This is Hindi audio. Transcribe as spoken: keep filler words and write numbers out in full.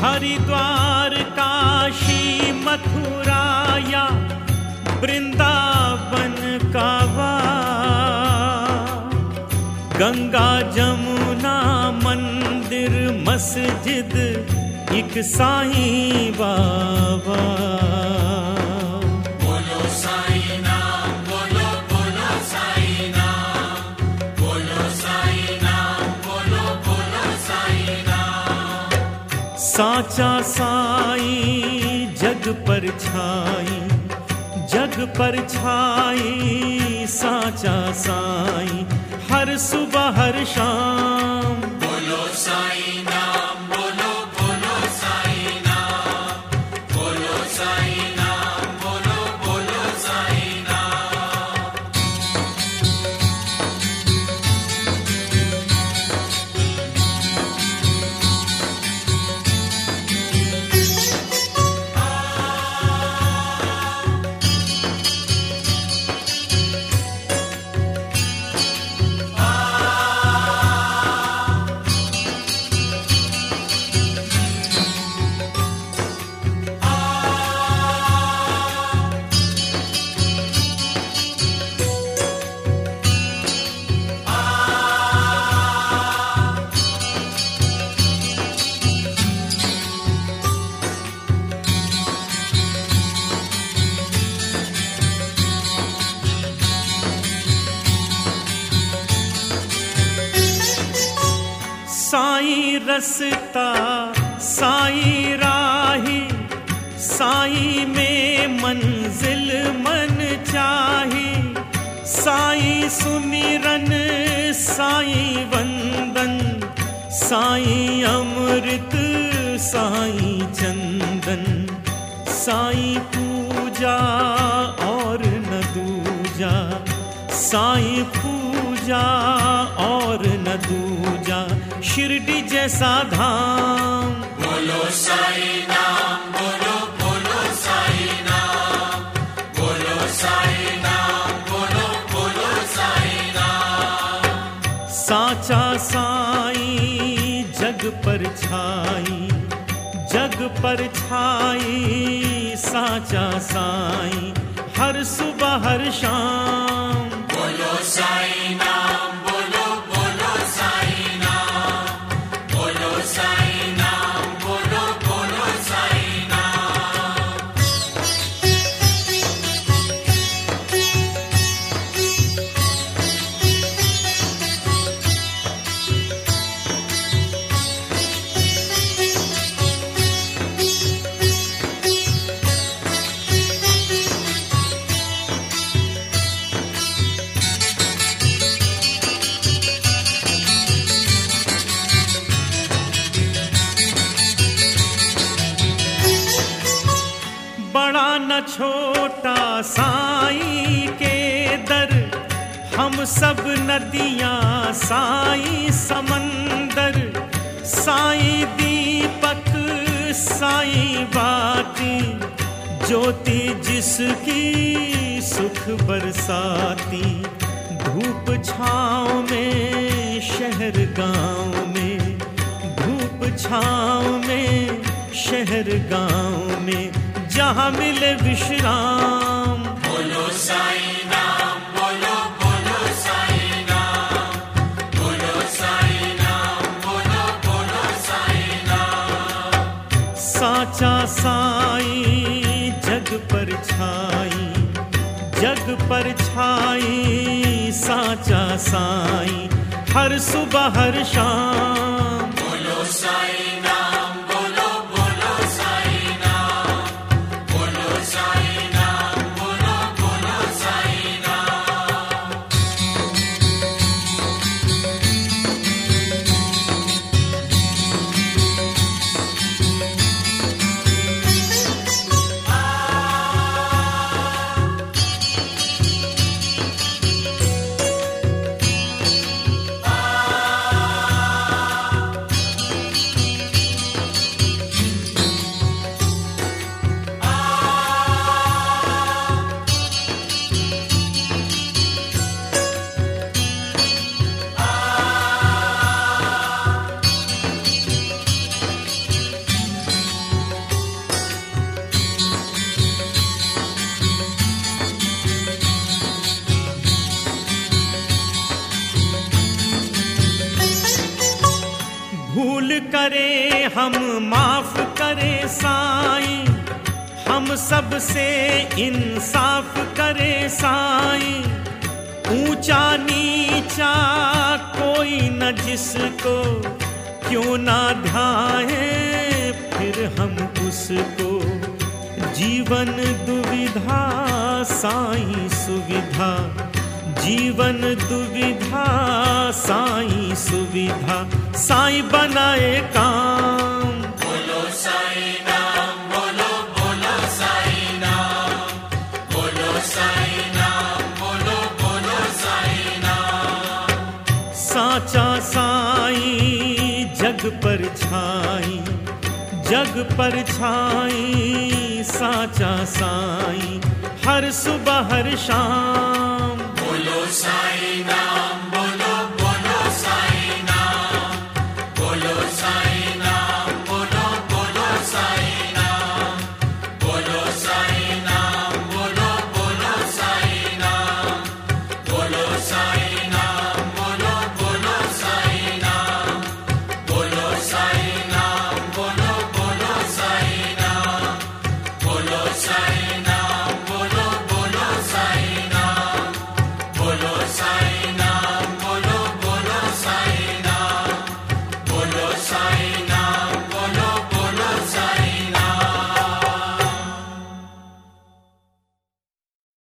हरिद्वार काशी मथुरा या वृंदावन कावा, गंगा जमुना मंदिर मस्जिद एक साईं बाबा। बोलो साईं नाम, बोलो बोलो साईं नाम, बोलो साईं नाम, बोलो बोलो साईं नाम। साचा साईं जग पर छाई, जग पर छाई साचा साईं, हर सुबह हर शाम। बोलो साईं नाम, बोलो बोलो साईं नाम, बोलो साईं नाम, बोलो बोलो साईं नाम। साईं रसता साईं राही, साईं में मंजिल मन चाही। साईं सुमिरन साईं वंदन, साईं अमृत साईं चंदन। साईं पूजा और न दूजा, साईं पूजा और न दूजा, शिरडी जैसा धाम। बोलो साईं नाम, बोलो बोलो साईं नाम, बोलो साईं नाम, बोलो बोलो साईं नाम। साचा साईं जग पर छाई, जग पर छाई साचा साईं, हर सुबह हर शाम। बोलो साईं नाम, बोलो बोलो साईं नाम, बोलो साईं नाम, बोलो बोलो साईं नाम। बड़ा न छोटा साईं के दर, हम सब नदियां साईं समंदर। साईं दीपक साईं बाती, ज्योति जिसकी सुख बरसाती। धूप छाँव में शहर गाँव में, धूप छाँव में शहर गाँव में, जहाँ मिले विश्राम। बोलो साईं नाम, बोलो बोलो साईं नाम, बोलो साईं नाम, बोलो बोलो साईं नाम। साचा साईं जग पर छाई, जग पर छाई साचा साईं, हर सुबह हर शाम। बोलो साईं नाम, बोलो बोलो साईं नाम, बोलो साईं नाम, बोलो बोलो साईं नाम। भूल करे हम माफ करे साईं, हम सब से इंसाफ करे साईं। ऊंचा नीचा कोई न जिसको क्यों ना ध्याए फिर हम उसको। जीवन दुविधा साईं सुविधा, जीवन दुविधा साईं सुविधा। साईं बनाए काम, बोलो साईं नाम, बोलो बोलो साईं नाम, बोलो साईं नाम, बोलो बोलो साईं नाम। साचा साईं जग पर छाई, जग पर छाई साचा साईं। हर सुबह हर शाम